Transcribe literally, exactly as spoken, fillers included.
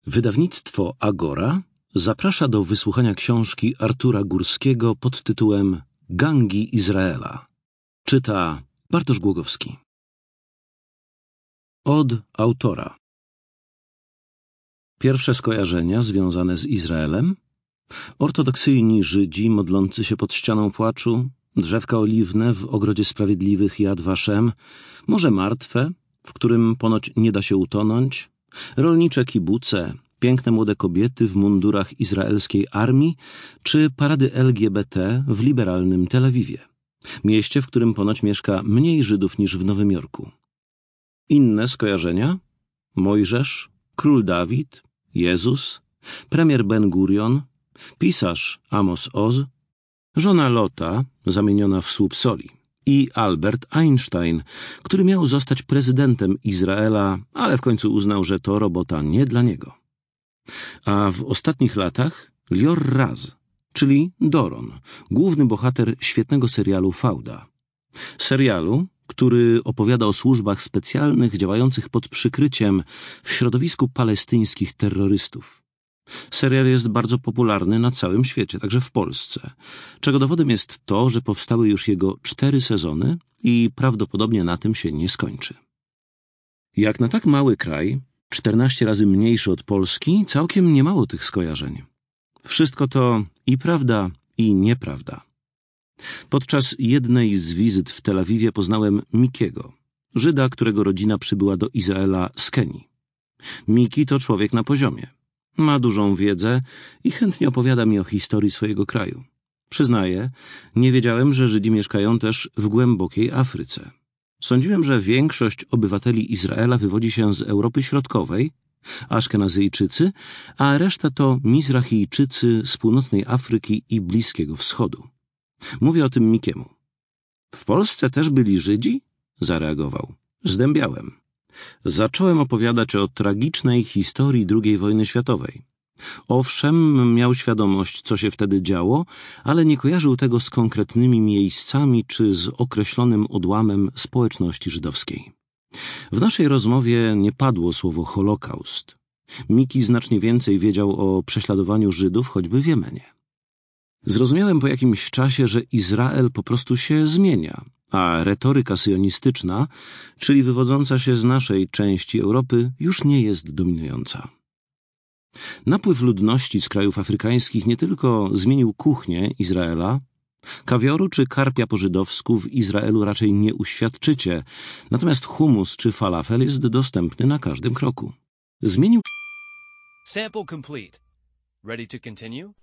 Wydawnictwo Agora zaprasza do wysłuchania książki Artura Górskiego pod tytułem Gangi Izraela. Czyta Bartosz Głogowski. Od autora. Pierwsze skojarzenia związane z Izraelem. Ortodoksyjni Żydzi modlący się pod ścianą płaczu, drzewka oliwne w ogrodzie sprawiedliwych Yad Vashem, Morze Martwe, w którym ponoć nie da się utonąć, rolnicze kibuce, piękne młode kobiety w mundurach izraelskiej armii, czy parady L G B T w liberalnym Tel Awiwie, mieście, w którym ponoć mieszka mniej Żydów niż w Nowym Jorku. Inne skojarzenia? Mojżesz, król Dawid, Jezus, premier Ben Gurion, pisarz Amos Oz, żona Lota, zamieniona w słup soli, i Albert Einstein, który miał zostać prezydentem Izraela, ale w końcu uznał, że to robota nie dla niego. A w ostatnich latach Lior Raz, czyli Doron, główny bohater świetnego serialu Fauda. Serialu, który opowiada o służbach specjalnych działających pod przykryciem w środowisku palestyńskich terrorystów. Serial jest bardzo popularny na całym świecie, także w Polsce, czego dowodem jest to, że powstały już jego cztery sezony i prawdopodobnie na tym się nie skończy. Jak na tak mały kraj, czternaście razy mniejszy od Polski, całkiem niemało tych skojarzeń. Wszystko to i prawda, i nieprawda. Podczas jednej z wizyt w Tel Awiwie poznałem Mikiego, Żyda, którego rodzina przybyła do Izraela z Kenii. Miki to człowiek na poziomie. Ma dużą wiedzę i chętnie opowiada mi o historii swojego kraju. Przyznaję, nie wiedziałem, że Żydzi mieszkają też w głębokiej Afryce. Sądziłem, że większość obywateli Izraela wywodzi się z Europy Środkowej, Aszkenazyjczycy, a reszta to Mizrachijczycy z północnej Afryki i Bliskiego Wschodu. Mówię o tym Mikiemu. W Polsce też byli Żydzi? Zareagował. Zdębiałem. Zacząłem opowiadać o tragicznej historii drugiej wojny światowej. Owszem, miał świadomość, co się wtedy działo, ale nie kojarzył tego z konkretnymi miejscami czy z określonym odłamem społeczności żydowskiej. W naszej rozmowie nie padło słowo Holokaust. Miki znacznie więcej wiedział o prześladowaniu Żydów, choćby w Jemenie. Zrozumiałem po jakimś czasie, że Izrael po prostu się zmienia, a retoryka syjonistyczna, czyli wywodząca się z naszej części Europy, już nie jest dominująca. Napływ ludności z krajów afrykańskich nie tylko zmienił kuchnię Izraela, kawioru czy karpia po żydowsku w Izraelu raczej nie uświadczycie, natomiast humus czy falafel jest dostępny na każdym kroku. Zmienił... Sample complete. Ready to continue?